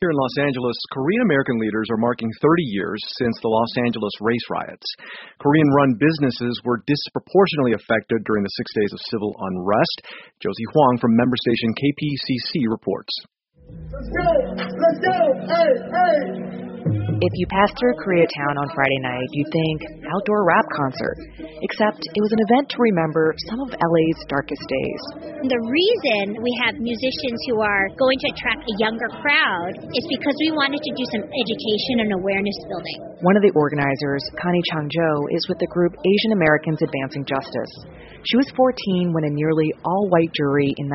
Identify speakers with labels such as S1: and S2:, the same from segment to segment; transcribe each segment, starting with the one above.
S1: Here in Los Angeles, Korean-American leaders are marking 30 years since the Los Angeles race riots. Korean-run businesses were disproportionately affected during the 6 days of civil unrest. Josie Huang from member station KPCC reports.
S2: Let's go! Let's go! Hey! Hey!
S3: If you pass through Koreatown on Friday night, you'd think outdoor rap concert. Except it was an event to remember some of LA's darkest days.
S4: The reason we have musicians who are going to attract a younger crowd is because we wanted to do some education and awareness building.
S3: One of the organizers, Connie Chang-jo, is with the group Asian Americans Advancing Justice. She was 14 when a nearly all-white jury in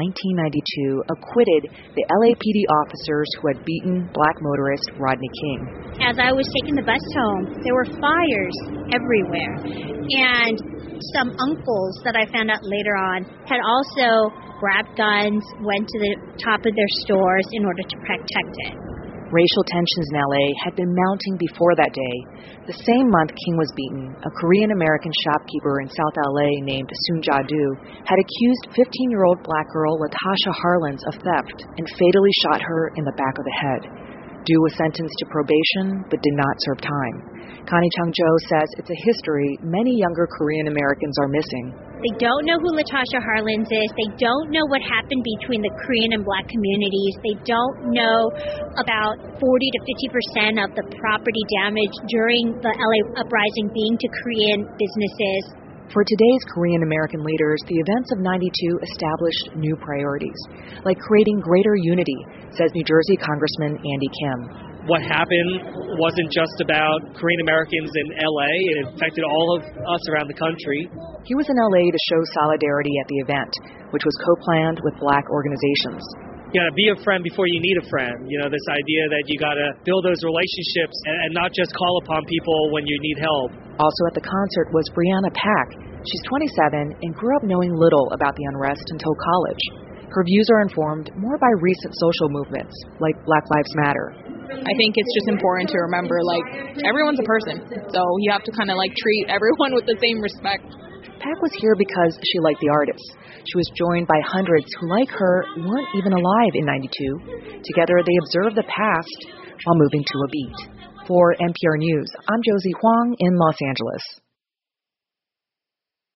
S3: 1992 acquitted the LAPD officers who had beaten black motorist Rodney King.
S4: As I was taking the bus home, there were fires everywhere. And some uncles that I found out later on had also grabbed guns, went to the top of their stores in order to protect it.
S3: Racial tensions in LA had been mounting before that day. The same month King was beaten, a Korean-American shopkeeper in South LA named Soon Ja-do had accused 15-year-old black girl Latasha Harlins of theft and fatally shot her in the back of the head. Du was sentenced to probation but did not serve time. Connie Chang-jo says it's a history many younger Korean Americans are missing.
S4: They don't know who Latasha Harlins is. They don't know what happened between the Korean and black communities. They don't know about 40 to 50% of the property damage during the LA uprising being to Korean businesses.
S3: For today's Korean American leaders, the events of '92 established new priorities, like creating greater unity, says New Jersey Congressman Andy Kim.
S5: What happened wasn't just about Korean Americans in LA, it affected all of us around the country.
S3: He was in LA to show solidarity at the event, which was co-planned with black organizations.
S5: You gotta be a friend before you need a friend. You know, this idea that you gotta build those relationships and not just call upon people when you need help.
S3: Also at the concert was Brianna Pack. She's 27 and grew up knowing little about the unrest until college. Her views are informed more by recent social movements, like Black Lives Matter.
S6: I think it's just important to remember, everyone's a person, so you have to kind of, treat everyone with the same respect.
S3: Pack was here because she liked the artist. She was joined by hundreds who, like her, weren't even alive in '92. Together, they observed the past while moving to a beat. For NPR News, I'm Josie Huang in Los Angeles.